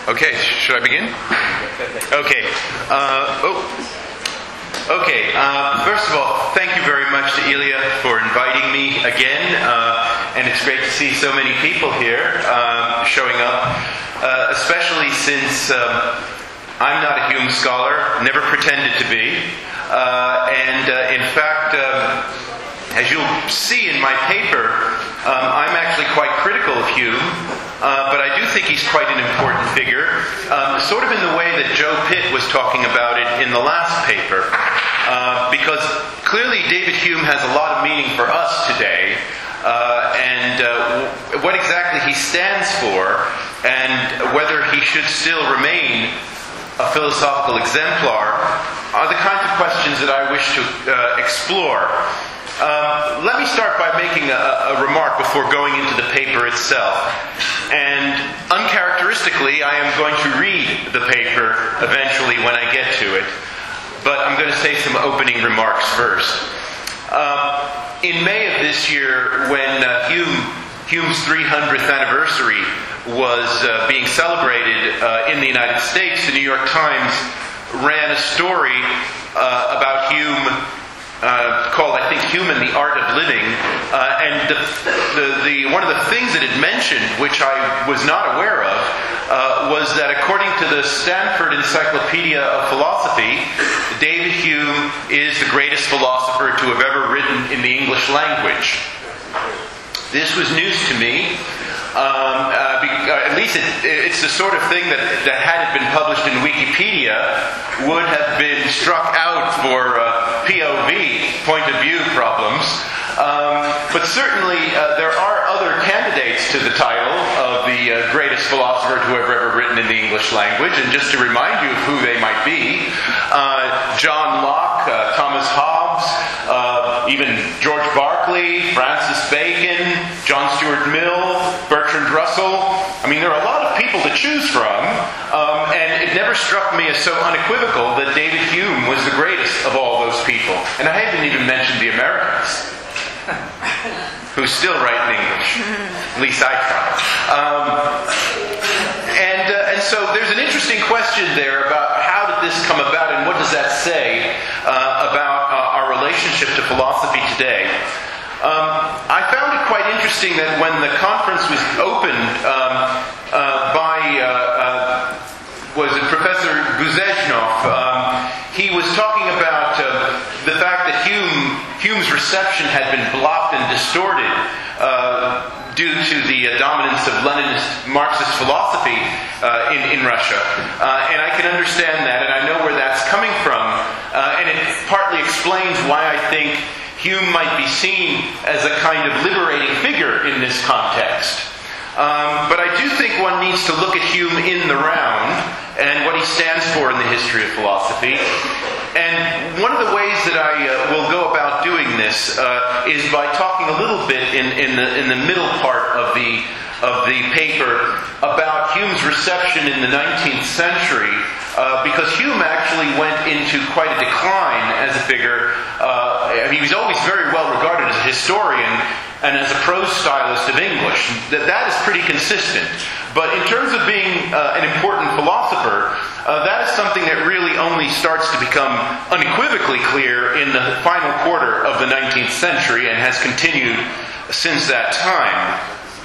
Okay, should I begin? Okay. First of all, thank you very much to Ilya for inviting me again, and it's great to see so many people here showing up, especially since I'm not a Hume scholar, never pretended to be, and in fact, as you'll see in my paper, I'm actually quite critical of Hume, but I do think he's quite an important figure, sort of in the way that Joe Pitt was talking about it in the last paper, because clearly David Hume has a lot of meaning for us today, and what exactly he stands for, and whether he should still remain a philosophical exemplar, are the kinds of questions that I wish to explore. Let me start by making a remark before going into the paper itself. And uncharacteristically, I am going to read the paper eventually when I get to it. But I'm going to say some opening remarks first. In May of this year, when Hume's 300th anniversary was being celebrated in the United States, the New York Times ran a story about Hume called, I think, Hume and the Art of Living, and the one of the things that it mentioned, which I was not aware of, was that according to the Stanford Encyclopedia of Philosophy, David Hume is the greatest philosopher to have ever written in the English language. This was news to me. At least it's the sort of thing that had it been published in Wikipedia, would have been struck out for POV, point of view problems. But certainly there are other candidates to the title of the greatest philosopher to have ever written in the English language. And just to remind you of who they might be, John Locke, Thomas Hobbes, even George Berkeley, Francis Bacon, John Stuart Mill, Bertrand Russell. I mean, there are a lot of people to choose from, and it never struck me as so unequivocal that David Hume was the greatest of all those people. And I haven't even mentioned the Americans, who still write in English. At least I try. And so there's an interesting question there about how did this come about, and what does that say about our relationship to philosophy today. I found it quite interesting that when the conference was opened by was it Professor Guzejnov, he was talking about the fact that Hume's reception had been blocked and distorted due to the dominance of Leninist Marxist philosophy in Russia. And I can understand that, and I know where that's coming from, and it partly explains why I think Hume might be seen as a kind of liberating figure in this context. But I do think one needs to look at Hume in the round and what he stands for in the history of philosophy. And one of the ways that I will go about doing this is by talking a little bit in the middle part of the paper about Hume's reception in the 19th century, because Hume actually went into quite a decline as a figure. He was always very well regarded as a historian and as a prose stylist of English. That is pretty consistent. But in terms of being an important philosopher, that is something that really only starts to become unequivocally clear in the final quarter of the 19th century and has continued since that time.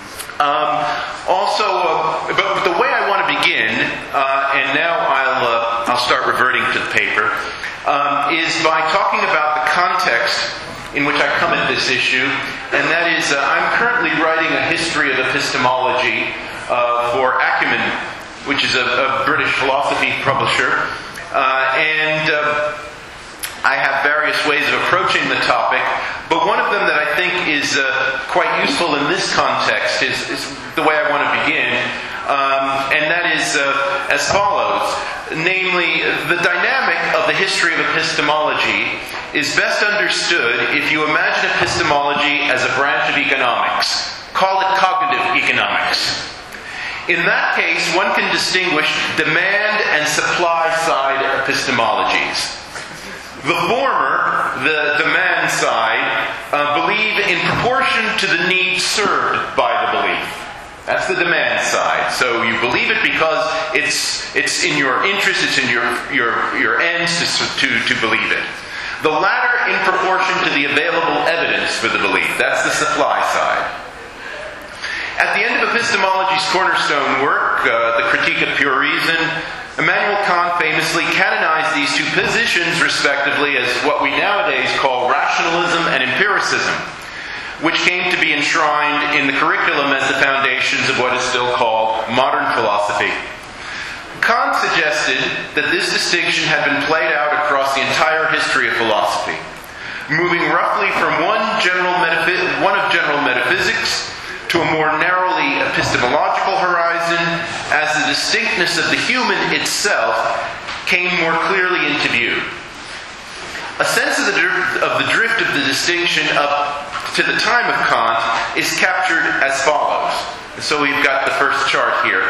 But the way I want to begin, and now I'll start reverting to the paper, is by talking about the context in which I come at this issue, and that is I'm currently writing a history of epistemology for Acumen, which is a British philosophy publisher, and I have various ways of approaching the topic, but one of them that I think is quite useful in this context is the way I want to begin, and that is as follows. Namely, the dynamic of the history of epistemology is best understood if you imagine epistemology as a branch of economics. Call it cognitive economics. In that case, one can distinguish demand and supply side epistemologies. The former, the demand side, believe in proportion to the need served by the belief. That's the demand side. So you believe it because it's in your interest, it's in your ends to believe it. The latter in proportion to the available evidence for the belief. That's the supply side. At the end of epistemology's cornerstone work, the Critique of Pure Reason, Immanuel Kant famously canonized these two positions, respectively, as what we nowadays call rationalism and empiricism, which came to be enshrined in the curriculum as the foundations of what is still called modern philosophy. Kant suggested that this distinction had been played out across the entire history of philosophy, moving roughly from one of general metaphysics to a more narrowly epistemological horizon, as the distinctness of the human itself came more clearly into view. A sense of the drift of the distinction up to the time of Kant is captured as follows. So we've got the first chart here.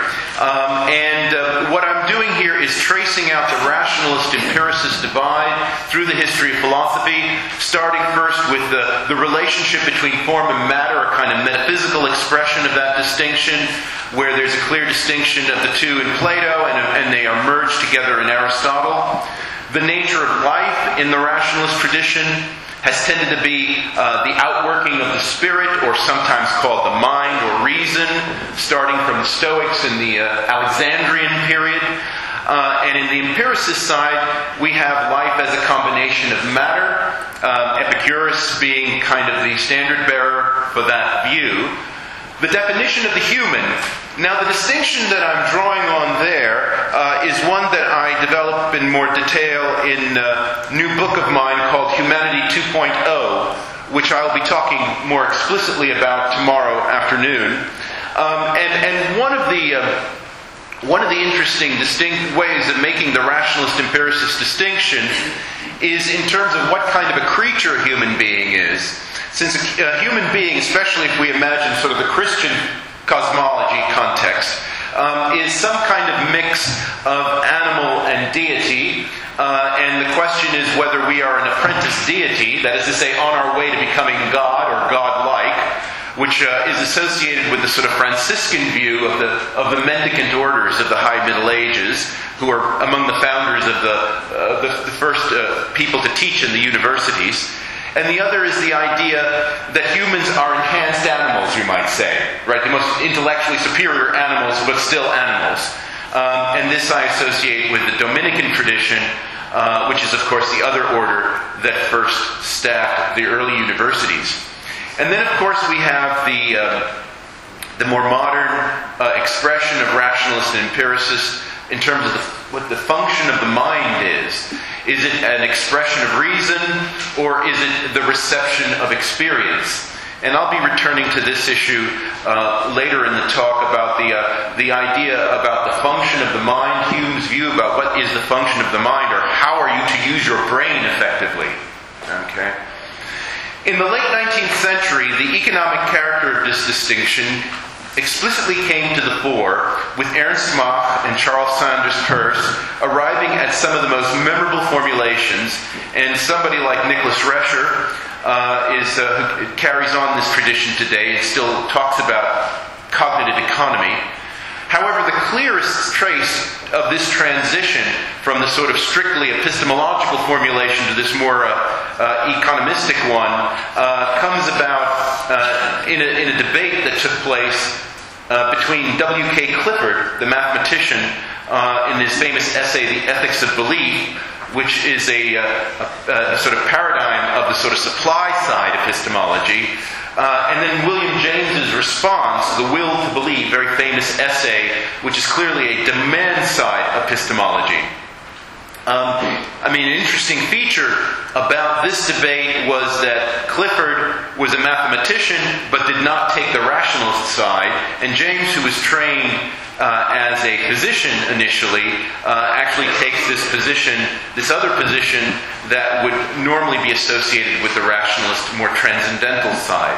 What I'm doing here is tracing out the rationalist-empiricist divide through the history of philosophy, starting first with the relationship between form and matter, a kind of metaphysical expression of that distinction, where there's a clear distinction of the two in Plato, and they are merged together in Aristotle. The nature of life in the rationalist tradition has tended to be the outworking of the spirit, or sometimes called the mind or reason, starting from the Stoics in the Alexandrian period. And in the empiricist side, we have life as a combination of matter, Epicurus being kind of the standard bearer for that view. The definition of the human. Now, the distinction that I'm drawing on there is one that I develop in more detail in a new book of mine called Humanity 2.0, which I'll be talking more explicitly about tomorrow afternoon. And one of the interesting distinct ways of making the rationalist-empiricist distinction is in terms of what kind of a creature a human being is. Since a human being, especially if we imagine sort of the Christian cosmology context, is some kind of mix of animal and deity, and the question is whether we are an apprentice deity, that is to say, on our way to becoming God or God-like, which is associated with the sort of Franciscan view of the mendicant orders of the High Middle Ages, who are among the founders of the first people to teach in the universities. And the other is the idea that humans are enhanced animals, you might say, right? The most intellectually superior animals, but still animals. And this I associate with the Dominican tradition, which is, of course, the other order that first staffed the early universities. And then, of course, we have the more modern expression of rationalist and empiricist in terms of what the function of the mind is. Is it an expression of reason, or is it the reception of experience? And I'll be returning to this issue later in the talk about the idea about the function of the mind, Hume's view about what is the function of the mind, or how are you to use your brain effectively. Okay. In the late 19th century, the economic character of this distinction explicitly came to the fore, with Ernst Mach and Charles Sanders Peirce arriving at some of the most memorable formulations, and somebody like Nicholas Rescher who carries on this tradition today and still talks about cognitive economy. However, the clearest trace of this transition from the sort of strictly epistemological formulation to this more economistic one comes about in a debate that took place between W.K. Clifford, the mathematician, in his famous essay, The Ethics of Belief, which is a sort of paradigm of the sort of supply side epistemology, and then William James's response, The Will to Believe, very famous essay, which is clearly a demand side epistemology. An interesting feature about this debate was that Clifford was a mathematician but did not take the rationalist side, and James, who was trained as a physician initially, actually takes this other position that would normally be associated with the rationalist, more transcendental side.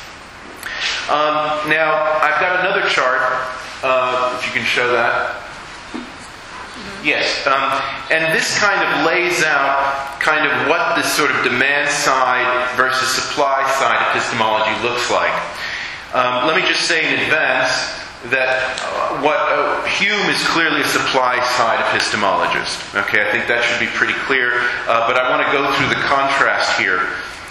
Now, I've got another chart, if you can show that. Yes, and this kind of lays out kind of what this sort of demand side versus supply side epistemology looks like. Let me just say in advance Hume is clearly a supply-side epistemologist. Okay, I think that should be pretty clear. But I want to go through the contrast here.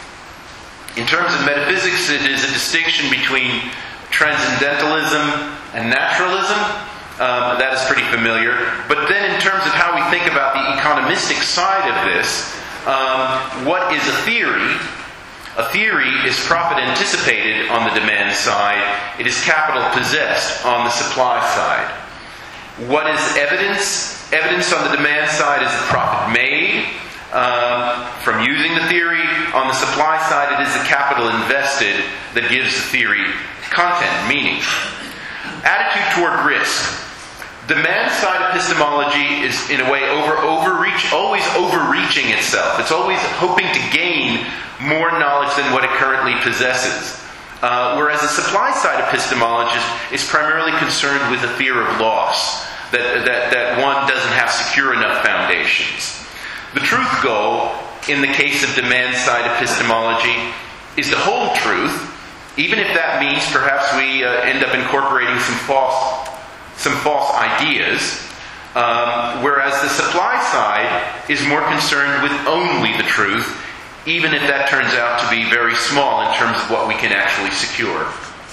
In terms of metaphysics, it is a distinction between transcendentalism and naturalism. That is pretty familiar. But then in terms of how we think about the economistic side of this, what is a theory? A theory is profit anticipated on the demand side. It is capital possessed on the supply side. What is evidence? Evidence on the demand side is the profit made from using the theory. On the supply side, it is the capital invested that gives the theory content, meaning. Attitude toward risk. Demand-side epistemology is, in a way, always overreaching itself. It's always hoping to gain more knowledge than what it currently possesses. Whereas a supply-side epistemologist is primarily concerned with the fear of loss, that one doesn't have secure enough foundations. The truth goal, in the case of demand-side epistemology, is the whole truth, even if that means perhaps we end up incorporating some false ideas, whereas the supply side is more concerned with only the truth, even if that turns out to be very small in terms of what we can actually secure.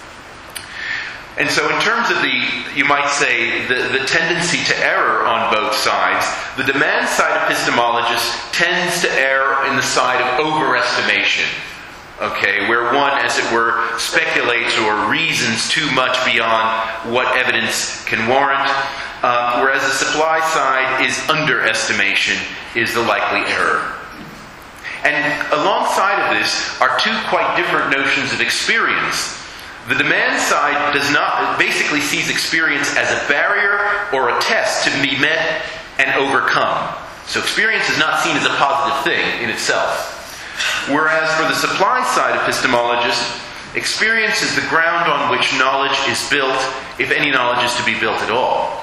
And so in terms of you might say, the tendency to error on both sides, the demand side epistemologist tends to err in the side of overestimation. Okay, where one, as it were, speculates or reasons too much beyond what evidence can warrant, whereas the supply side is underestimation, is the likely error. And alongside of this are two quite different notions of experience. The demand side basically sees experience as a barrier or a test to be met and overcome. So experience is not seen as a positive thing in itself. Whereas for the supply side epistemologist, experience is the ground on which knowledge is built, if any knowledge is to be built at all.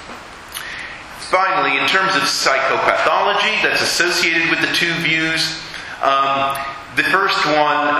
Finally, in terms of psychopathology that's associated with the two views, the first one,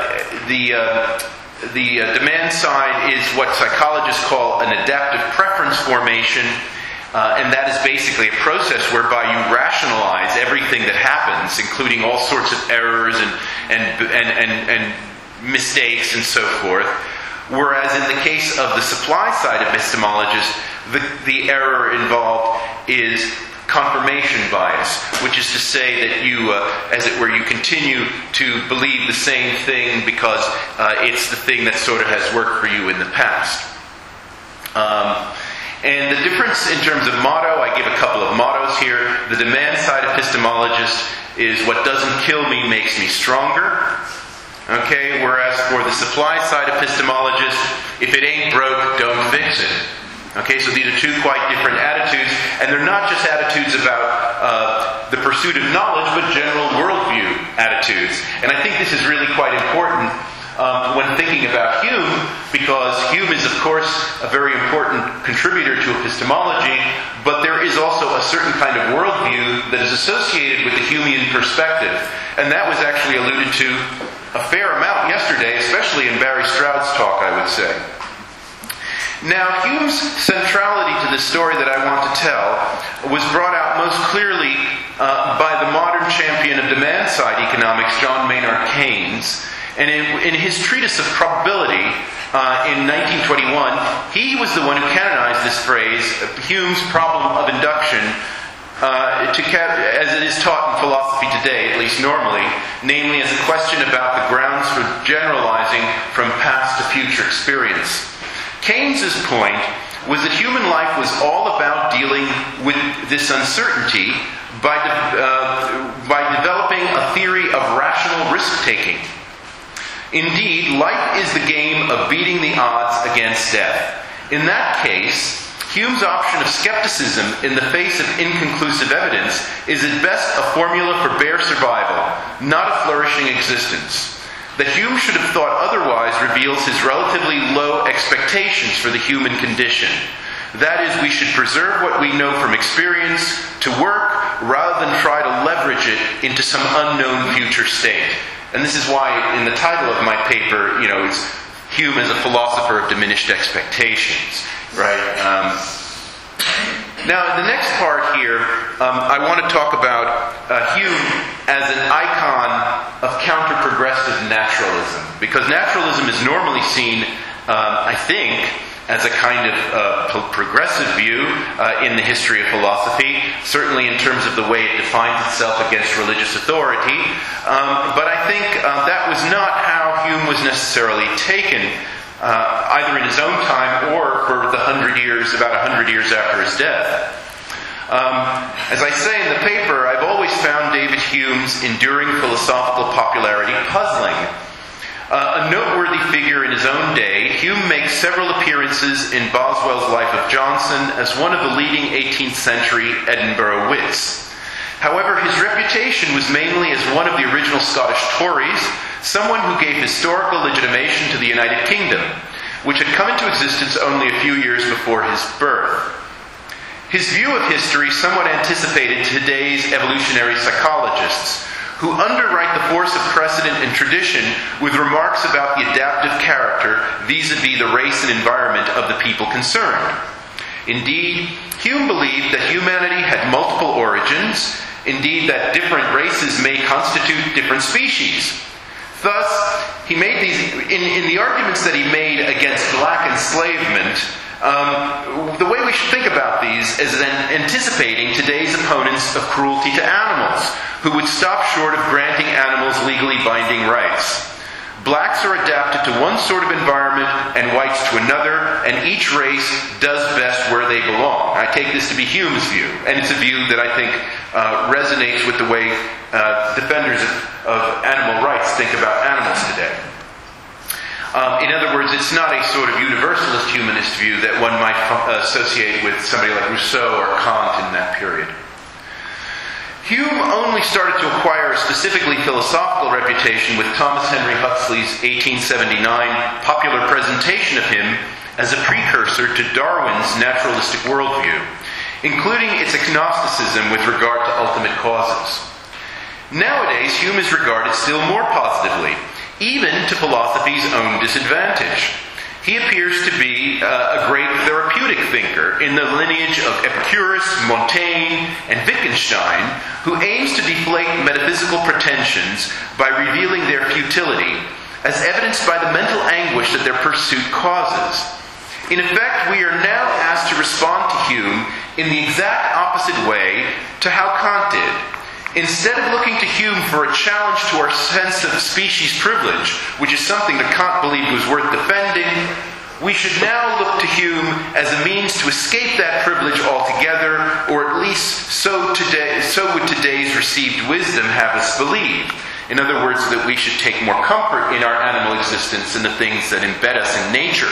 the demand side, is what psychologists call an adaptive preference formation. And that is basically a process whereby you rationalize everything that happens, including all sorts of errors and mistakes and so forth. Whereas in the case of the supply side epistemologist, the error involved is confirmation bias, which is to say that you, as it were, you continue to believe the same thing because it's the thing that sort of has worked for you in the past. And the difference in terms of motto, I give a couple of mottos here. The demand side epistemologist is what doesn't kill me makes me stronger. Okay, whereas for the supply side epistemologist, if it ain't broke, don't fix it. Okay, so these are two quite different attitudes, and they're not just attitudes about the pursuit of knowledge, but general worldview attitudes. And I think this is really quite important when thinking about Hume, because Hume is, of course, a very important contributor to epistemology, but there is also a certain kind of worldview that is associated with the Humean perspective. And that was actually alluded to a fair amount yesterday, especially in Barry Stroud's talk, I would say. Now, Hume's centrality to the story that I want to tell was brought out most clearly by the modern champion of demand-side economics, John Maynard Keynes. And in his treatise of probability in 1921, he was the one who canonized this phrase, Hume's problem of induction, as it is taught in philosophy today, at least normally, namely as a question about the grounds for generalizing from past to future experience. Keynes's point was that human life was all about dealing with this uncertainty by developing a theory of rational risk-taking. Indeed, life is the game of beating the odds against death. In that case, Hume's option of skepticism in the face of inconclusive evidence is at best a formula for bare survival, not a flourishing existence. That Hume should have thought otherwise reveals his relatively low expectations for the human condition. That is, we should preserve what we know from experience to work rather than try to leverage it into some unknown future state. And this is why in the title of my paper, it's Hume as a philosopher of diminished expectations, right? Now, the next part here, I want to talk about Hume as an icon of counter-progressive naturalism, because naturalism is normally seen, I think, as a kind of progressive view in the history of philosophy, certainly in terms of the way it defines itself against religious authority. But I think that was not how Hume was necessarily taken, either in his own time or for the about 100 years after his death. As I say in the paper, I've always found David Hume's enduring philosophical popularity puzzling. A noteworthy figure in his own day, Hume makes several appearances in Boswell's Life of Johnson as one of the leading 18th century Edinburgh wits. However, his reputation was mainly as one of the original Scottish Tories, someone who gave historical legitimation to the United Kingdom, which had come into existence only a few years before his birth. His view of history somewhat anticipated today's evolutionary psychologists, who underwrite the force of precedent and tradition with remarks about the adaptive character vis-a-vis the race and environment of the people concerned. Indeed, Hume believed that humanity had multiple origins, indeed that different races may constitute different species. Thus, he made these, in the arguments that he made against black enslavement, the way we should think about these is then anticipating today's opponents of cruelty to animals, who would stop short of granting animals legally binding rights. Blacks are adapted to one sort of environment and whites to another, and each race does best where they belong. I take this to be Hume's view, and it's a view that I think resonates with the way defenders of animal rights think about animals today. In other words, it's not a sort of universalist humanist view that one might associate with somebody like Rousseau or Kant in that period. Hume only started to acquire a specifically philosophical reputation with Thomas Henry Huxley's 1879 popular presentation of him as a precursor to Darwin's naturalistic worldview, including its agnosticism with regard to ultimate causes. Nowadays, Hume is regarded still more positively, even to philosophy's own disadvantage. He appears to be a great therapeutic thinker in the lineage of Epicurus, Montaigne, and Wittgenstein, who aims to deflate metaphysical pretensions by revealing their futility, as evidenced by the mental anguish that their pursuit causes. In effect, we are now asked to respond to Hume in the exact opposite way to how Kant did. Instead of looking to Hume for a challenge to our sense of species privilege, which is something that Kant believed was worth defending, we should now look to Hume as a means to escape that privilege altogether, or at least so would today's received wisdom have us believe. In other words, that we should take more comfort in our animal existence and the things that embed us in nature.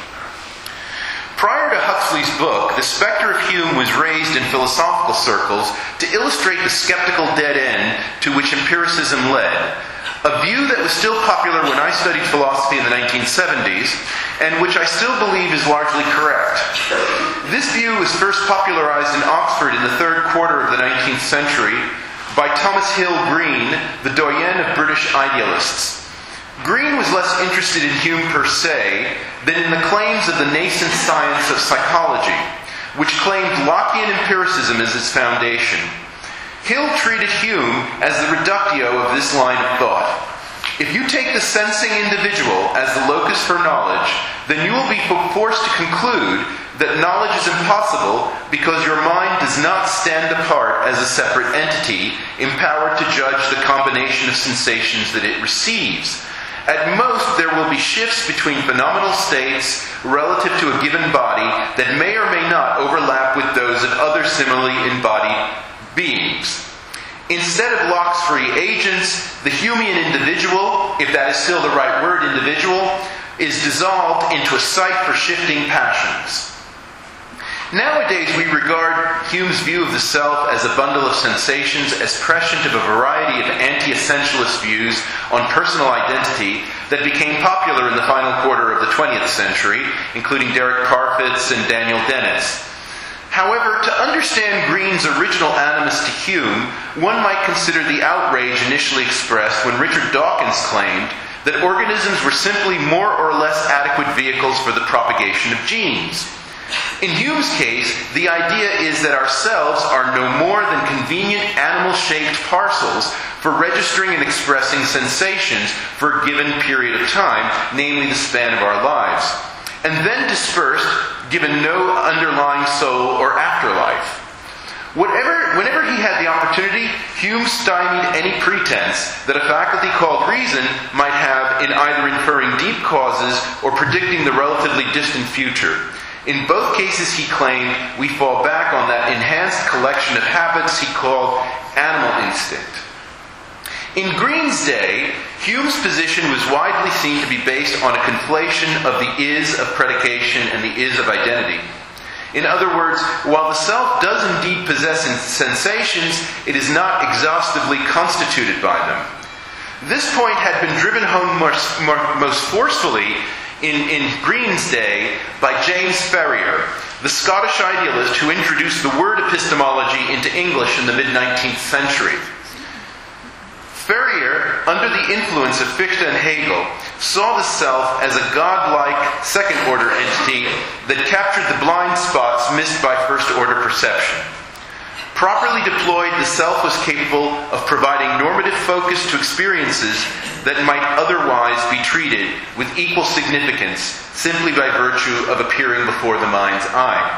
Prior to Huxley's book, the specter of Hume was raised in philosophical circles to illustrate the skeptical dead end to which empiricism led, a view that was still popular when I studied philosophy in the 1970s, and which I still believe is largely correct. This view was first popularized in Oxford in the third quarter of the 19th century by Thomas Hill Green, the doyen of British idealists. Green was less interested in Hume per se than in the claims of the nascent science of psychology, which claimed Lockean empiricism as its foundation. Hill treated Hume as the reductio of this line of thought. If you take the sensing individual as the locus for knowledge, then you will be forced to conclude that knowledge is impossible because your mind does not stand apart as a separate entity, empowered to judge the combination of sensations that it receives. At most, there will be shifts between phenomenal states relative to a given body that may or may not overlap with those of other similarly embodied beings. Instead of Locke's free agents, the Humean individual, if that is still the right word, individual, is dissolved into a site for shifting passions. Nowadays, we regard Hume's view of the self as a bundle of sensations as prescient of a variety of anti-essentialist views on personal identity that became popular in the final quarter of the 20th century, including Derek Parfitts and Daniel Dennett. However, to understand Green's original animus to Hume, one might consider the outrage initially expressed when Richard Dawkins claimed that organisms were simply more or less adequate vehicles for the propagation of genes. In Hume's case, the idea is that our cells are no more than convenient animal-shaped parcels for registering and expressing sensations for a given period of time, namely the span of our lives, and then dispersed, given no underlying soul or afterlife. Whenever he had the opportunity, Hume stymied any pretense that a faculty called reason might have in either inferring deep causes or predicting the relatively distant future. In both cases, he claimed, we fall back on that enhanced collection of habits he called animal instinct. In Green's day, Hume's position was widely seen to be based on a conflation of the is of predication and the is of identity. In other words, while the self does indeed possess sensations, it is not exhaustively constituted by them. This point had been driven home most forcefully in Green's day by James Ferrier, the Scottish idealist who introduced the word epistemology into English in the mid-19th century. Ferrier, under the influence of Fichte and Hegel, saw the self as a godlike second-order entity that captured the blind spots missed by first-order perception. Properly deployed, the self was capable of providing normative focus to experiences that might otherwise be treated with equal significance simply by virtue of appearing before the mind's eye.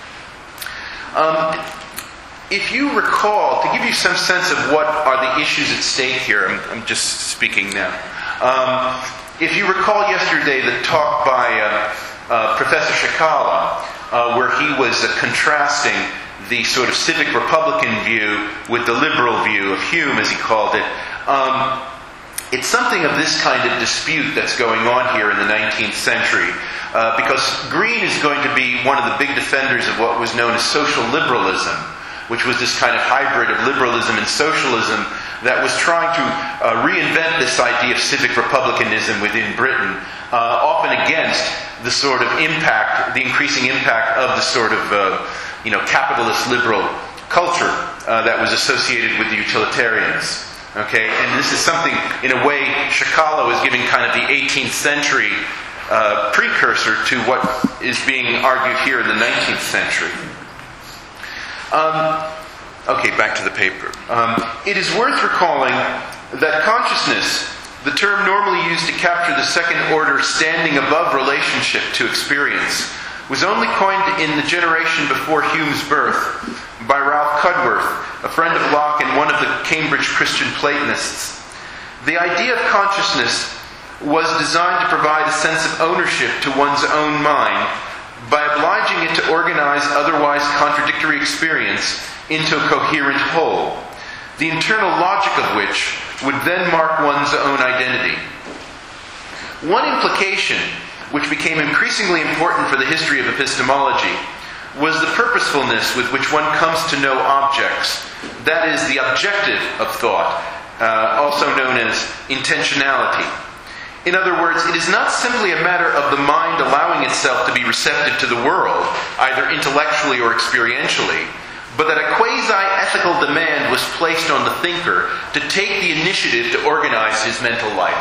If you recall, to give you some sense of what are the issues at stake here, I'm just speaking now. If you recall yesterday the talk by Professor Shikala, where he was contrasting the sort of civic Republican view with the liberal view of Hume, as he called it, it's something of this kind of dispute that's going on here in the 19th century, because Green is going to be one of the big defenders of what was known as social liberalism, which was this kind of hybrid of liberalism and socialism that was trying to reinvent this idea of civic republicanism within Britain, often against the sort of impact, the increasing impact of the sort of capitalist liberal culture that was associated with the utilitarians. Okay, and this is something, in a way, Shikala was giving kind of the 18th century precursor to what is being argued here in the 19th century. Okay, back to the paper. It is worth recalling that consciousness, the term normally used to capture the second order standing above relationship to experience, was only coined in the generation before Hume's birth by Ralph Cudworth, a friend of Locke and one of the Cambridge Christian Platonists. The idea of consciousness was designed to provide a sense of ownership to one's own mind by obliging it to organize otherwise contradictory experience into a coherent whole, the internal logic of which would then mark one's own identity. One implication, which became increasingly important for the history of epistemology, was the purposefulness with which one comes to know objects, that is, the objective of thought, also known as intentionality. In other words, it is not simply a matter of the mind allowing itself to be receptive to the world, either intellectually or experientially, but that a quasi-ethical demand was placed on the thinker to take the initiative to organize his mental life.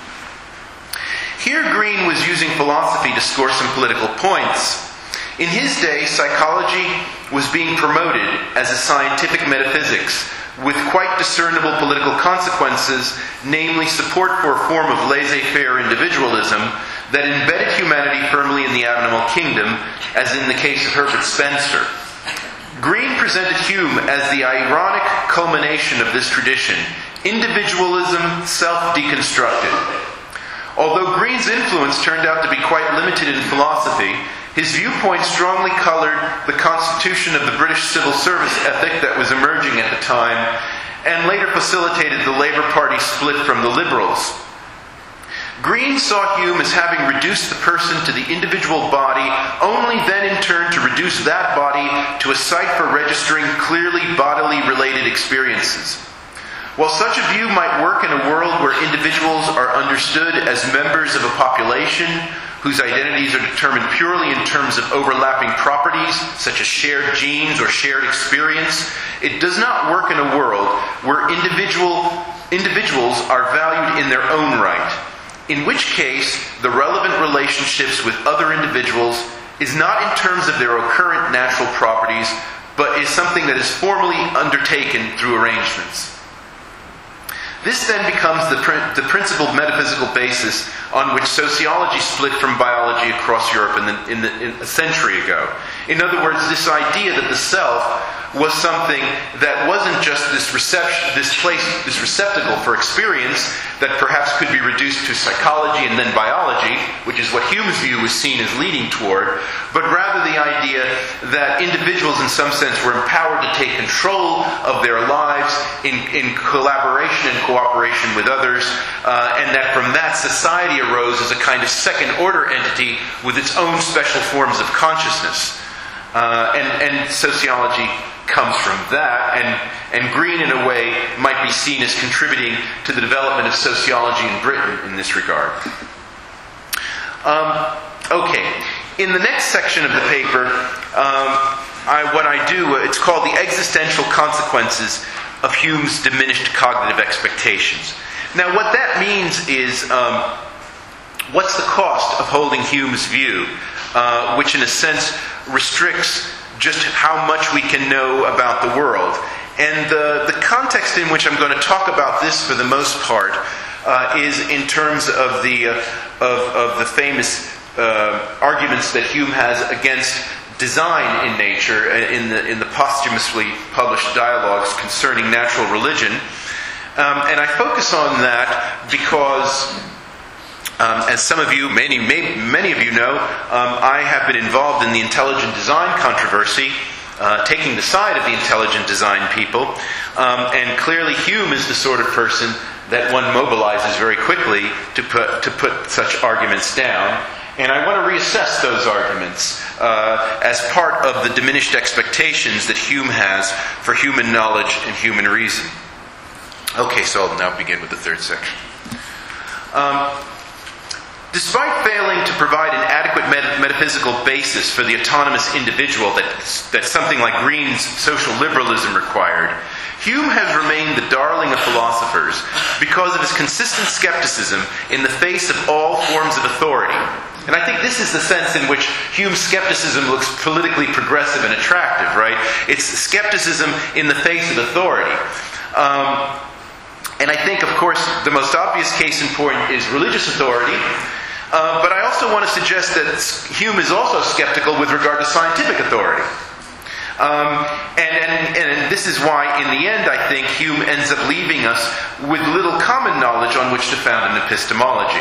Here Green was using philosophy to score some political points. In his day, psychology was being promoted as a scientific metaphysics, with quite discernible political consequences, namely support for a form of laissez-faire individualism that embedded humanity firmly in the animal kingdom, as in the case of Herbert Spencer. Green presented Hume as the ironic culmination of this tradition, individualism self-deconstructed. Although Green's influence turned out to be quite limited in philosophy, his viewpoint strongly colored the constitution of the British civil service ethic that was emerging at the time, and later facilitated the Labour Party split from the Liberals. Green saw Hume as having reduced the person to the individual body, only then in turn to reduce that body to a site for registering clearly bodily related experiences. While such a view might work in a world where individuals are understood as members of a population whose identities are determined purely in terms of overlapping properties, such as shared genes or shared experience, it does not work in a world where individuals are valued in their own right, in which case the relevant relationships with other individuals is not in terms of their current natural properties, but is something that is formally undertaken through arrangements. This then becomes the principal metaphysical basis on which sociology split from biology across Europe in a century ago. In other words, this idea that the self was something that wasn't just this receptacle for experience that perhaps could be reduced to psychology and then biology, which is what Hume's view was seen as leading toward, but rather the idea that individuals in some sense were empowered to take control of their lives in collaboration and cooperation with others, and that from that society arose as a kind of second-order entity with its own special forms of consciousness. And sociology comes from that, and Green, in a way, might be seen as contributing to the development of sociology in Britain in this regard. Okay, in the next section of the paper, it's called The Existential Consequences of Hume's Diminished Cognitive Expectations. Now, what that means is, what's the cost of holding Hume's view, which in a sense restricts just how much we can know about the world. And the context in which I'm going to talk about this for the most part is in terms of the famous arguments that Hume has against design in nature in the posthumously published dialogues concerning natural religion. And I focus on that because, as some of you, many of you know, I have been involved in the intelligent design controversy, taking the side of the intelligent design people. And clearly Hume is the sort of person that one mobilizes very quickly to put such arguments down. And I want to reassess those arguments as part of the diminished expectations that Hume has for human knowledge and human reason. Okay, so I'll now begin with the third section. Despite failing to provide an adequate metaphysical basis for the autonomous individual that something like Green's social liberalism required, Hume has remained the darling of philosophers because of his consistent skepticism in the face of all forms of authority. And I think this is the sense in which Hume's skepticism looks politically progressive and attractive, right? It's skepticism in the face of authority. And I think, of course, the most obvious case in point is religious authority. But I also want to suggest that Hume is also skeptical with regard to scientific authority. And this is why, in the end, I think Hume ends up leaving us with little common knowledge on which to found an epistemology.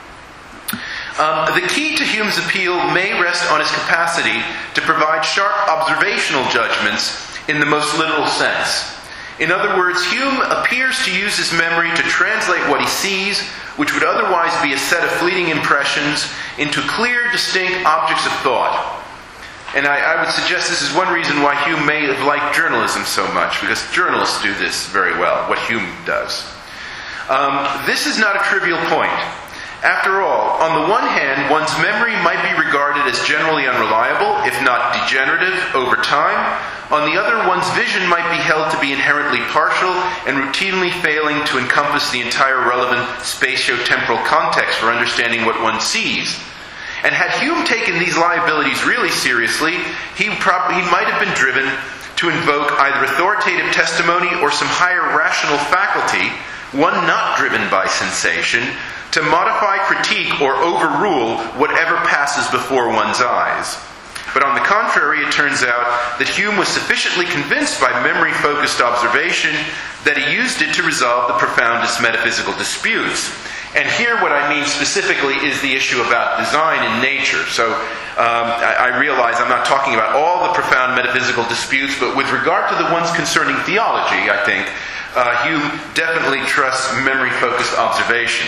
The key to Hume's appeal may rest on his capacity to provide sharp observational judgments in the most literal sense. In other words, Hume appears to use his memory to translate what he sees, which would otherwise be a set of fleeting impressions, into clear, distinct objects of thought. And I would suggest this is one reason why Hume may have liked journalism so much, because journalists do this very well, what Hume does. This is not a trivial point. After all, on the one hand, one's memory might be regarded as generally unreliable, if not degenerative, over time. On the other, one's vision might be held to be inherently partial and routinely failing to encompass the entire relevant spatio-temporal context for understanding what one sees. And had Hume taken these liabilities really seriously, he might have been driven to invoke either authoritative testimony or some higher rational faculty, one not driven by sensation, to modify, critique, or overrule whatever passes before one's eyes. But on the contrary, it turns out that Hume was sufficiently convinced by memory-focused observation that he used it to resolve the profoundest metaphysical disputes. And here what I mean specifically is the issue about design in nature. So I realize I'm not talking about all the profound metaphysical disputes, but with regard to the ones concerning theology, I think, Hume definitely trusts memory-focused observation.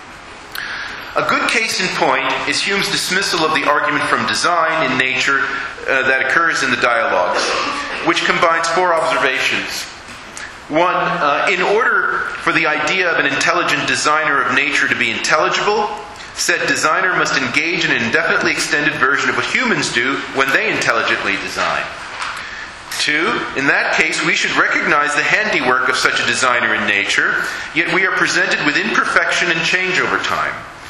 A good case in point is Hume's dismissal of the argument from design in nature that occurs in the dialogues, which combines four observations. One, in order for the idea of an intelligent designer of nature to be intelligible, said designer must engage in an indefinitely extended version of what humans do when they intelligently design. Two, in that case, we should recognize the handiwork of such a designer in nature, yet we are presented with imperfection and change over time.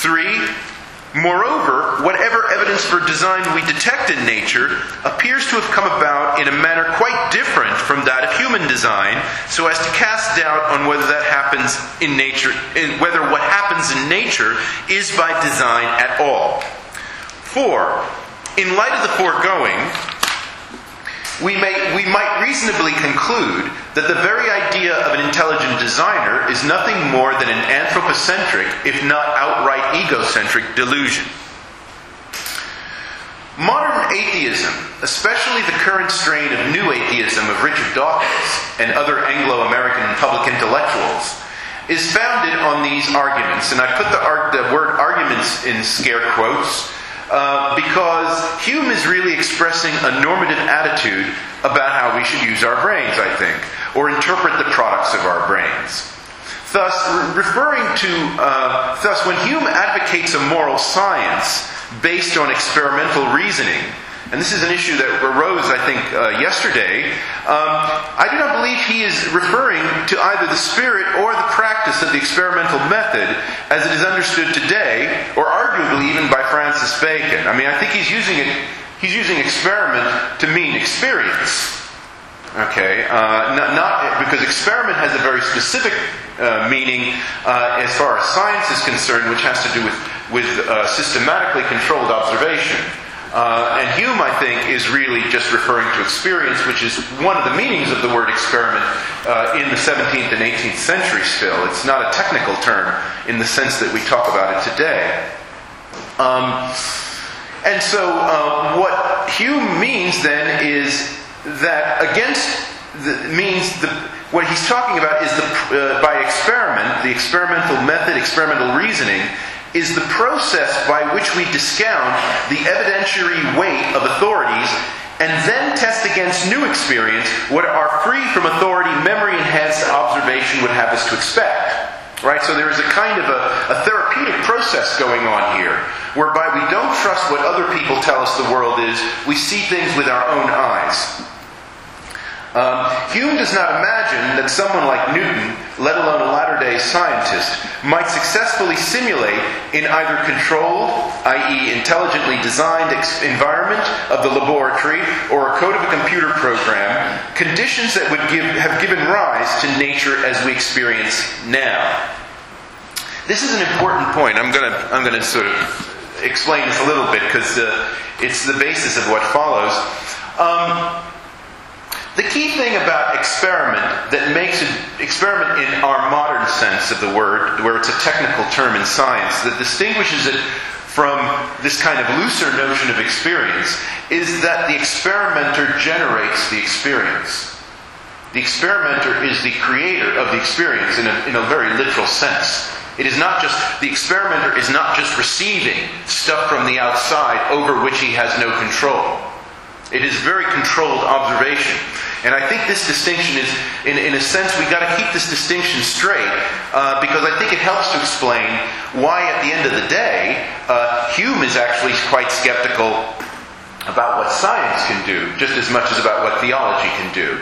3, moreover, whatever evidence for design we detect in nature appears to have come about in a manner quite different from that of human design, so as to cast doubt on whether that happens in nature, whether what happens in nature is by design at all. 4. In light of the foregoing, we might reasonably conclude that the very idea of an intelligent designer is nothing more than an anthropocentric, if not outright egocentric, delusion. Modern atheism, especially the current strain of new atheism of Richard Dawkins and other Anglo-American public intellectuals, is founded on these arguments. And I put the word arguments in scare quotes, because Hume is really expressing a normative attitude about how we should use our brains, I think, or interpret the products of our brains. Thus, when Hume advocates a moral science based on experimental reasoning, and this is an issue that arose, I think, yesterday, I do not believe he is referring to either the spirit or the practice of the experimental method as it is understood today, or arguably even by Francis Bacon. I mean, I think he's using experiment to mean experience. Okay, not because experiment has a very specific meaning as far as science is concerned, which has to do with systematically controlled observation. And Hume, I think, is really just referring to experience, which is one of the meanings of the word experiment in the 17th and 18th century still. It's not a technical term in the sense that we talk about it today. And so what Hume means then is that what he's talking about is by experiment, the experimental method, experimental reasoning, is the process by which we discount the evidentiary weight of authorities and then test against new experience what our free from authority, memory-enhanced observation would have us to expect. Right? So there is a kind of a therapeutic process going on here, whereby we don't trust what other people tell us the world is, we see things with our own eyes. Hume does not imagine that someone like Newton, let alone a latter-day scientist, might successfully simulate in either controlled, i.e. intelligently designed environment of the laboratory or a code of a computer program, conditions that would have given rise to nature as we experience now. This is an important point. I'm going to sort of explain this a little bit because it's the basis of what follows. The key thing about experiment that makes it experiment in our modern sense of the word, where it's a technical term in science, that distinguishes it from this kind of looser notion of experience, is that the experimenter generates the experience. The experimenter is the creator of the experience in a very literal sense. It is not just, the experimenter is not just receiving stuff from the outside over which he has no control. It is very controlled observation. And I think this distinction is, in a sense, we've got to keep this distinction straight, because I think it helps to explain why, at the end of the day, Hume is actually quite skeptical about what science can do, just as much as about what theology can do.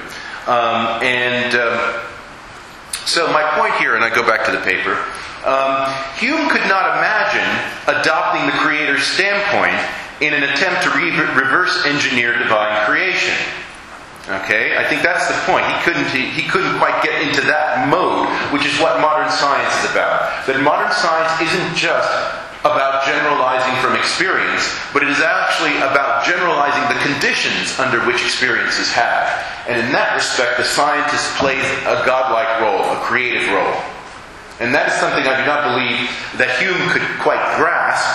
So my point here, and I go back to the paper, Hume could not imagine adopting the Creator's standpoint in an attempt to reverse engineer divine creation. Okay, I think that's the point. He couldn't quite get into that mode, which is what modern science is about. That modern science isn't just about generalizing from experience, but it is actually about generalizing the conditions under which experiences have. And in that respect, the scientist plays a godlike role, a creative role. And that is something I do not believe that Hume could quite grasp,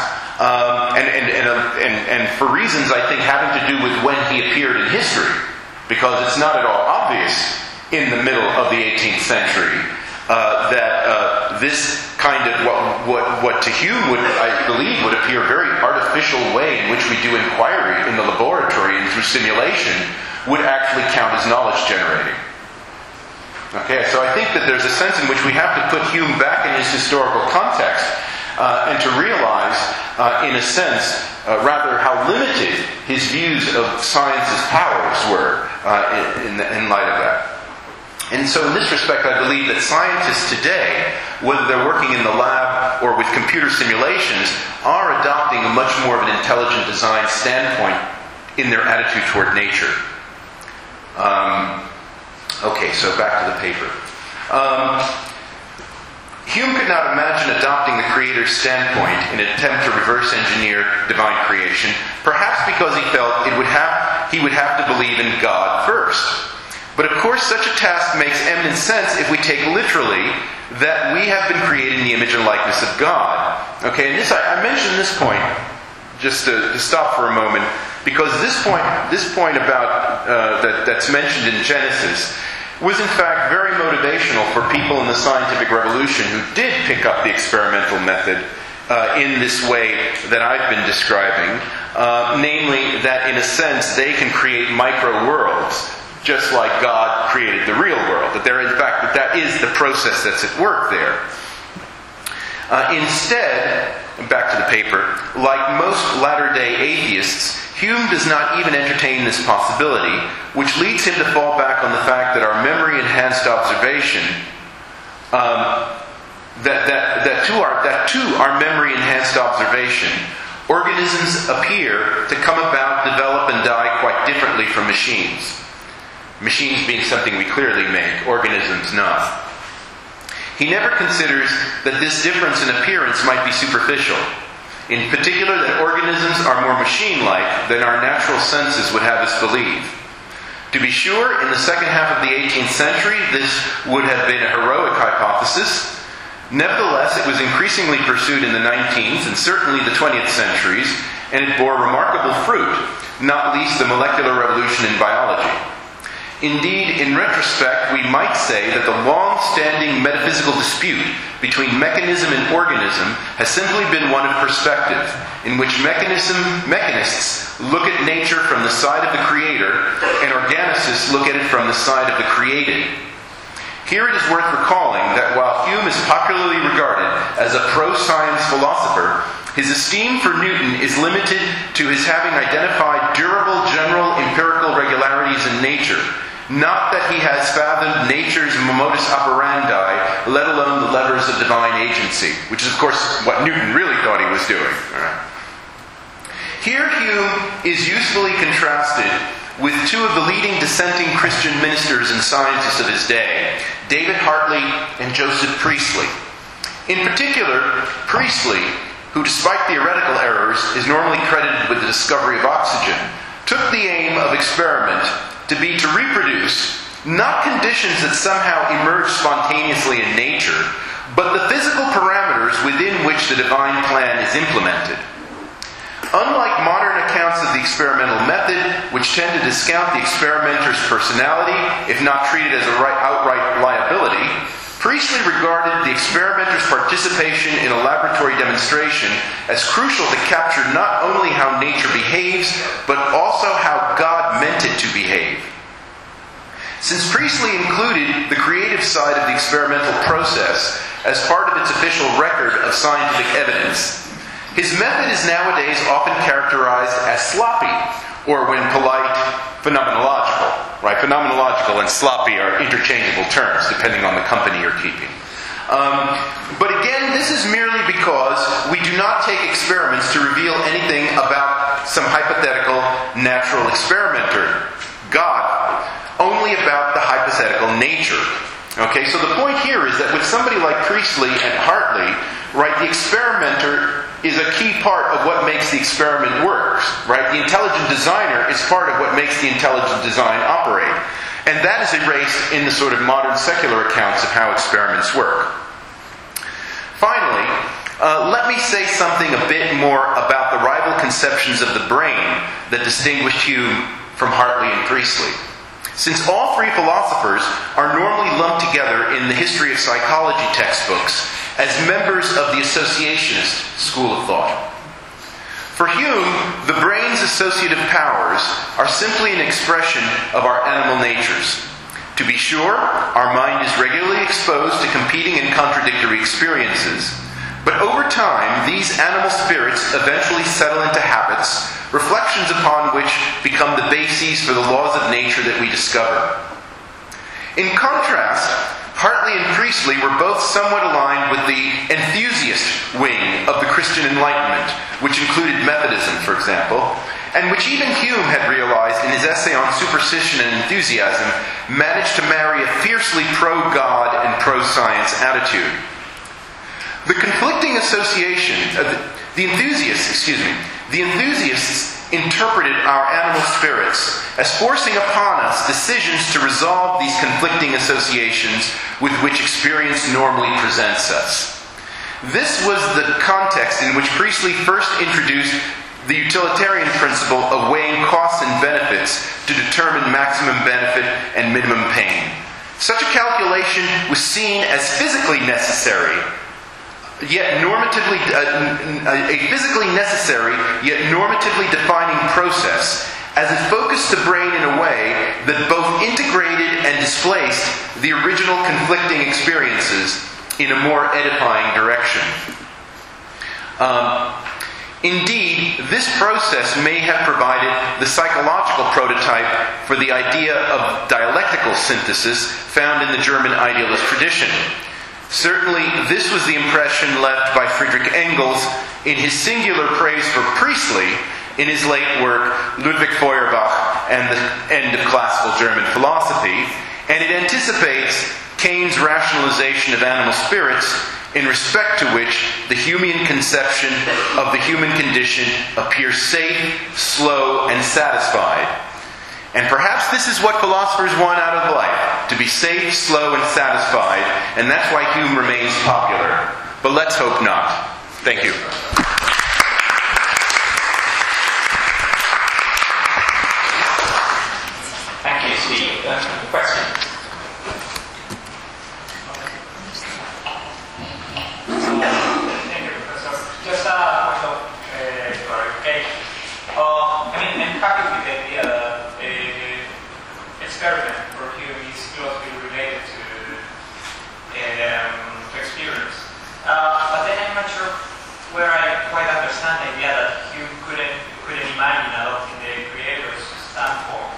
and for reasons I think having to do with when he appeared in history. Because it's not at all obvious in the middle of the 18th century that this kind of what to Hume would, I believe, would appear a very artificial way in which we do inquiry in the laboratory and through simulation would actually count as knowledge generating. Okay, so I think that there's a sense in which we have to put Hume back in his historical context and to realize, in a sense, rather how limited his views of science's powers were in light of that. And so in this respect, I believe that scientists today, whether they're working in the lab or with computer simulations, are adopting a much more of an intelligent design standpoint in their attitude toward nature. Okay, so back to the paper. Hume could not imagine adopting the creator's standpoint in an attempt to reverse engineer divine creation, perhaps because he felt he would have to believe in God first. But of course, such a task makes eminent sense if we take literally that we have been created in the image and likeness of God. Okay, and I mentioned this point just to stop for a moment, because this point about that's mentioned in Genesis was in fact very motivational for people in the scientific revolution who did pick up the experimental method in this way that I've been describing, namely that in a sense they can create micro worlds, just like God created the real world. That is the process that's at work there. Instead, back to the paper, like most latter-day atheists, Hume does not even entertain this possibility, which leads him to fall back on the fact that our memory-enhanced observation, that to our memory-enhanced observation, organisms appear to come about, develop, and die quite differently from machines. Machines being something we clearly make, organisms not. He never considers that this difference in appearance might be superficial. In particular, that organisms are more machine-like than our natural senses would have us believe. To be sure, in the second half of the 18th century, this would have been a heroic hypothesis. Nevertheless, it was increasingly pursued in the 19th and certainly the 20th centuries, and it bore remarkable fruit, not least the molecular revolution in biology. Indeed, in retrospect, we might say that the long-standing metaphysical dispute between mechanism and organism has simply been one of perspective, in which mechanists look at nature from the side of the creator, and organicists look at it from the side of the created. Here it is worth recalling that while Hume is popularly regarded as a pro-science philosopher, his esteem for Newton is limited to his having identified durable, general, empirical regularities in nature, not that he has fathomed nature's modus operandi, let alone the levers of divine agency, which is, of course, what Newton really thought he was doing. All right. Here Hume is usefully contrasted with two of the leading dissenting Christian ministers and scientists of his day, David Hartley and Joseph Priestley. In particular, Priestley, who despite theoretical errors is normally credited with the discovery of oxygen, took the aim of experiment to be to reproduce not conditions that somehow emerge spontaneously in nature, but the physical parameters within which the divine plan is implemented. Unlike modern accounts of the experimental method, which tend to discount the experimenter's personality, if not treated as outright liability, Priestley regarded the experimenter's participation in a laboratory demonstration as crucial to capture not only how nature behaves, but also how God meant it to behave. Since Priestley included the creative side of the experimental process as part of its official record of scientific evidence, his method is nowadays often characterized as sloppy, or when polite, phenomenological. Right? Phenomenological and sloppy are interchangeable terms, depending on the company you're keeping. But again, this is merely because we do not take experiments to reveal anything about some hypothetical natural experimenter, God, only about the hypothetical nature. Okay, so the point here is that with somebody like Priestley and Hartley, right, the experimenter is a key part of what makes the experiment work, right? The intelligent designer is part of what makes the intelligent design operate. And that is erased in the sort of modern secular accounts of how experiments work. Finally, let me say something a bit more about the rival conceptions of the brain that distinguished Hume from Hartley and Priestley. Since all three philosophers are normally lumped together in the history of psychology textbooks as members of the associationist school of thought. For Hume, the brain's associative powers are simply an expression of our animal natures. To be sure, our mind is regularly exposed to competing and contradictory experiences, but over time, these animal spirits eventually settle into habits, reflections upon which become the bases for the laws of nature that we discover. In contrast, Hartley and Priestley were both somewhat aligned with the enthusiast wing of the Christian Enlightenment, which included Methodism, for example, and which even Hume had realized in his essay on superstition and enthusiasm managed to marry a fiercely pro-God and pro-science attitude. The conflicting association, the enthusiasts interpreted our animal spirits as forcing upon us decisions to resolve these conflicting associations with which experience normally presents us. This was the context in which Priestley first introduced the utilitarian principle of weighing costs and benefits to determine maximum benefit and minimum pain. Such a calculation was seen as physically necessary, yet normatively defining process, as it focused the brain in a way that both integrated and displaced the original conflicting experiences in a more edifying direction. Indeed, this process may have provided the psychological prototype for the idea of dialectical synthesis found in the German idealist tradition. Certainly, this was the impression left by Friedrich Engels in his singular praise for Priestley in his late work, Ludwig Feuerbach and the End of Classical German Philosophy, and it anticipates Kane's rationalization of animal spirits, in respect to which the Humean conception of the human condition appears safe, slow, and satisfied. And perhaps this is what philosophers want out of life, to be safe, slow, and satisfied, and that's why Hume remains popular. But let's hope not. Thank you. Thank you, Steve. Question? Thank you, Professor. Just a point of clarification. I'm happy with the idea that experiment for Hume is closely related to experience. But then I'm not sure where I quite understand the idea that Hume couldn't imagine adopting the creator's standpoint.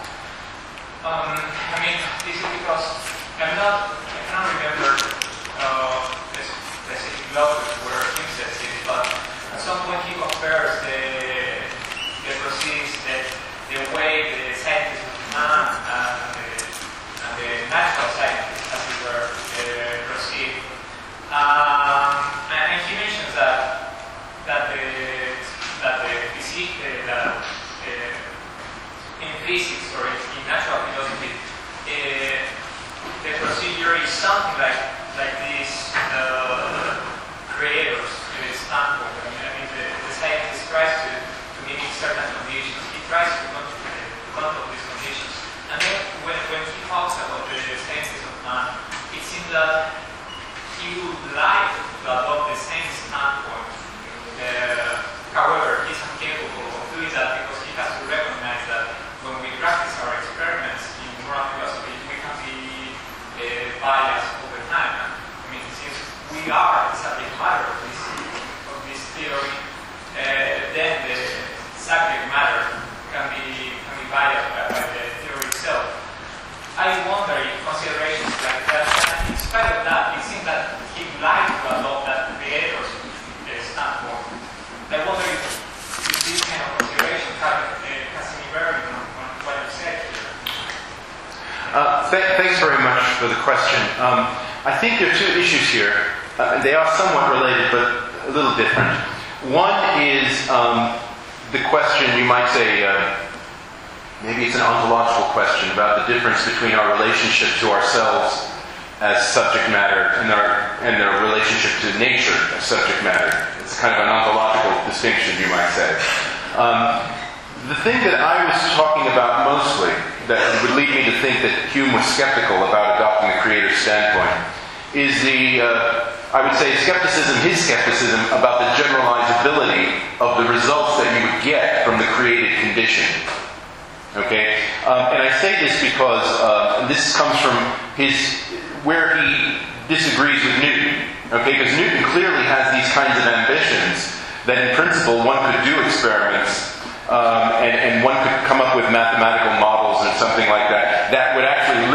This is because I cannot remember the specific logic where Hume says this, but at some point he compares the proceedings, the way the scientists of man and the natural scientists, as it were, proceed. And he mentions that the physique, in physics or in natural philosophy, the procedure is something like this creator's standpoint. The scientist tries to mimic certain conditions. He tries to control these conditions. And then when he talks about the scientist of man, it seems that he would like to adopt the same standpoint. However, he's incapable of doing that because he has to recognize that when we practice our experiments in moral philosophy, we can be biased over time. Since we are the subject matter of this theory, then the subject matter can be biased by the theory itself. I wonder if considerations like that, and in spite of that, it seems that he would like to adopt that creator's standpoint. I wonder if this kind of consideration has any bearing on what you said here. Thanks very much for the question. I think there are two issues here. They are somewhat related, but a little different. One is the question, you might say, maybe it's an ontological question about the difference between our relationship to ourselves as subject matter and our relationship to nature as subject matter. It's kind of an ontological distinction, you might say. The thing that I was talking about mostly, that would lead me to think that Hume was skeptical about adopting the creator's standpoint, is I would say, his skepticism about the generalizability of the results that you would get from the created condition. Okay? And I say this because this comes from where he disagrees with Newton. Okay? Because Newton clearly has these kinds of ambitions that in principle one could do experiments and one could come up with mathematical models and something like that would actually literally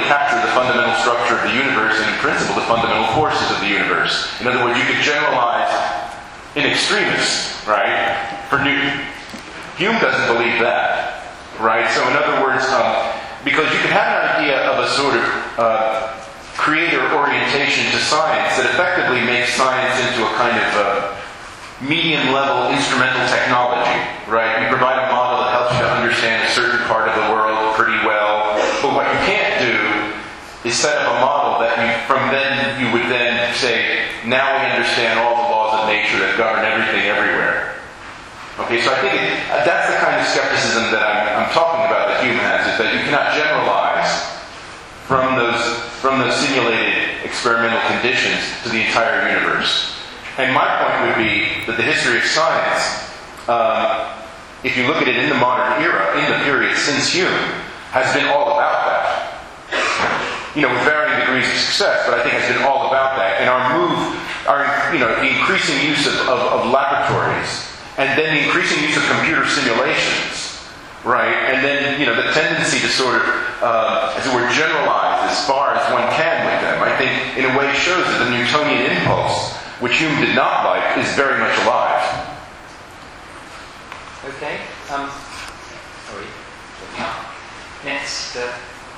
capture the fundamental structure of the universe and, in principle, the fundamental forces of the universe. In other words, you could generalize in extremis, right? For Newton. Hume doesn't believe that, right? So, in other words, because you can have an idea of a sort of creator orientation to science that effectively makes science into a kind of medium-level instrumental technology, right? You provide a model that helps you to understand a certain part of the world pretty well, but what you can't do is set up a model that from then you would then say, now we understand all the laws of nature that govern everything everywhere. Okay, so I think that's the kind of skepticism that I'm talking about that Hume has, is that you cannot generalize from those simulated experimental conditions to the entire universe. And my point would be that the history of science, if you look at it in the modern era, in the period since Hume, has been all about that. With varying degrees of success, but I think has been all about that. And the increasing use of laboratories, and then the increasing use of computer simulations, right? And then, the tendency to sort of, as it were, generalize as far as one can with them, I think, in a way shows that the Newtonian impulse, which Hume did not like, is very much alive. Okay. Sorry. Next.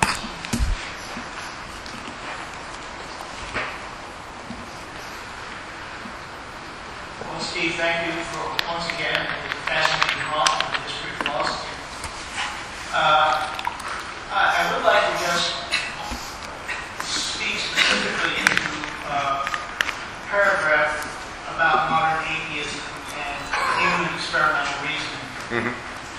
Well, Steve, thank you for once again the fascinating talk on the history of philosophy. I would like to just speak specifically into paragraph about modern atheism and human experimental reasoning. Mm-hmm.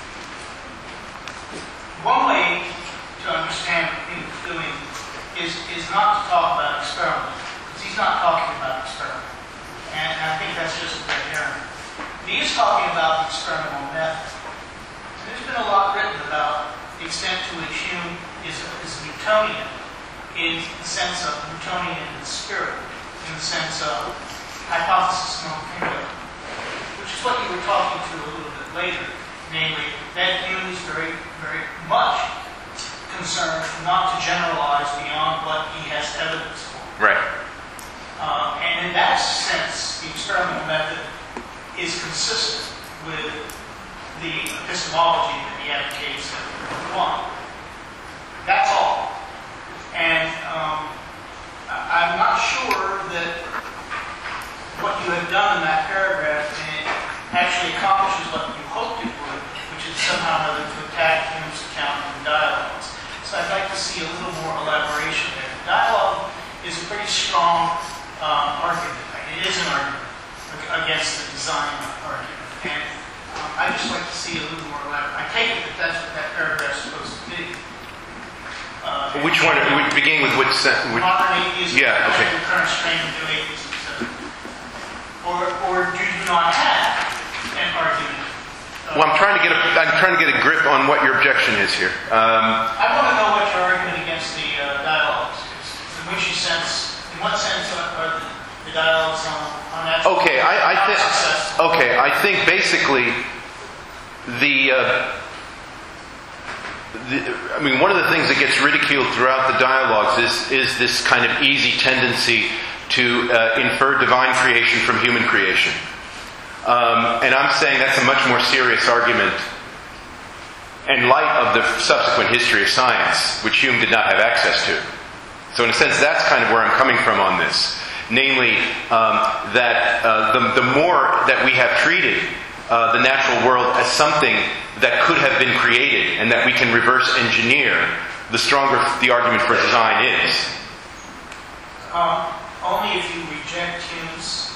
One way to understand what Hume's doing is not to talk about experiment, because he's not talking about experiment. And I think that's just a red herring. He is talking about the experimental method. There's been a lot written about the extent to which Hume is Newtonian in the sense of Newtonian in the spirit, in the sense of hypothesis non finito, which is what you were talking to a little bit later, namely that Hume is very, very much concerned not to generalize beyond what he has evidence for. Right. And in that sense, the experimental method is consistent with the epistemology that he advocates in Book 1. That's all. And I'm not sure that what you have done in that paragraph actually accomplishes what you hoped it would, which is somehow or other to attack Hume's account of the dialogues. So I'd like to see a little more elaboration there. The dialogue is a pretty strong argument. It is an argument against the design argument. And I'd just like to see a little more elaborate. I take it that that's what that paragraph is supposed to be. Which one? Beginning with which sentence? Modern atheism, yeah, okay. The current strain of new atheism, etc. Or do you not have an argument? Well, I'm trying to get a grip on what your objection is here. I want to know what your argument against the dialogues is. In what sense are the dialogues on that? Okay, I think basically one of the things that gets ridiculed throughout the dialogues is this kind of easy tendency to infer divine creation from human creation. And I'm saying that's a much more serious argument in light of the subsequent history of science, which Hume did not have access to. So in a sense, that's kind of where I'm coming from on this. Namely, that the more that we have treated the natural world as something that could have been created and that we can reverse engineer, the stronger the argument for design is. Only if you reject Hume's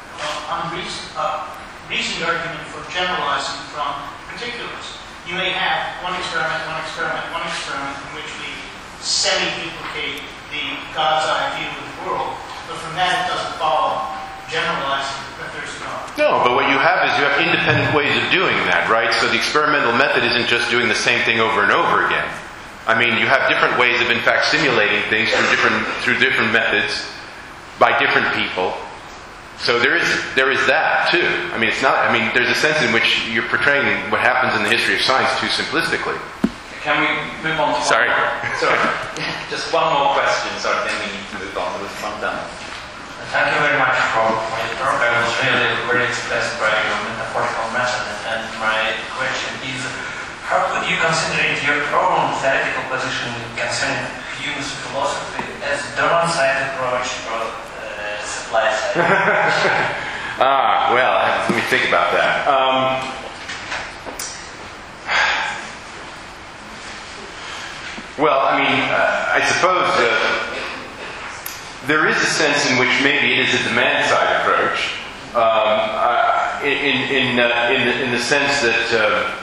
reasoned argument for generalizing from particulars. You may have one experiment in which we semi-duplicate the God's eye view of the world, but from that it doesn't follow generalizing that there's God. No, but what you have is you have independent ways of doing that, right? So the experimental method isn't just doing the same thing over and over again. I mean, you have different ways of, in fact, simulating things through different methods by different people. So there is that too. I mean, there's a sense in which you're portraying what happens in the history of science too simplistically. Can we move on to Sorry. Sorry. Just one more question, sorry, then we need to move on. There was one done. Thank you very much for your program. It was really very expressed by your metaphorical method. And my question is, how could you consider your own theoretical position concerning Hume's philosophy as demand-side approach or supply-side? Well, let me think about that. Well, I mean, I suppose there is a sense in which maybe it is a demand-side approach, in the sense that,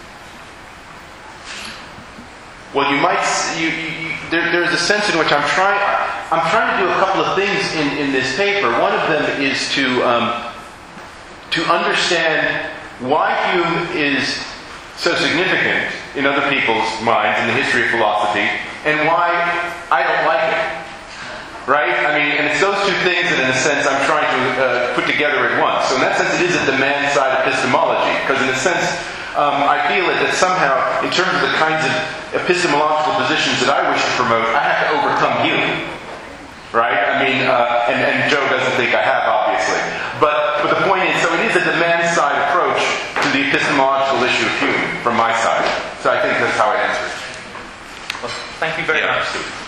well, you might there's a sense in which I'm trying to do a couple of things in this paper. One of them is to understand why Hume is so significant in other people's minds in the history of philosophy, and why I don't like it. Right? I mean, and it's those two things that, in a sense, I'm trying to put together at once. So in that sense, it is a demand-side epistemology, because in a sense, I feel that somehow, in terms of the kinds of epistemological positions that I wish to promote, I have to overcome Hume. Right? I mean, and Joe doesn't think I have, obviously. But the point is, so it is a demand-side approach to the epistemological issue of Hume from my side. So I think that's how I answer it. Well, thank you very much, Steve.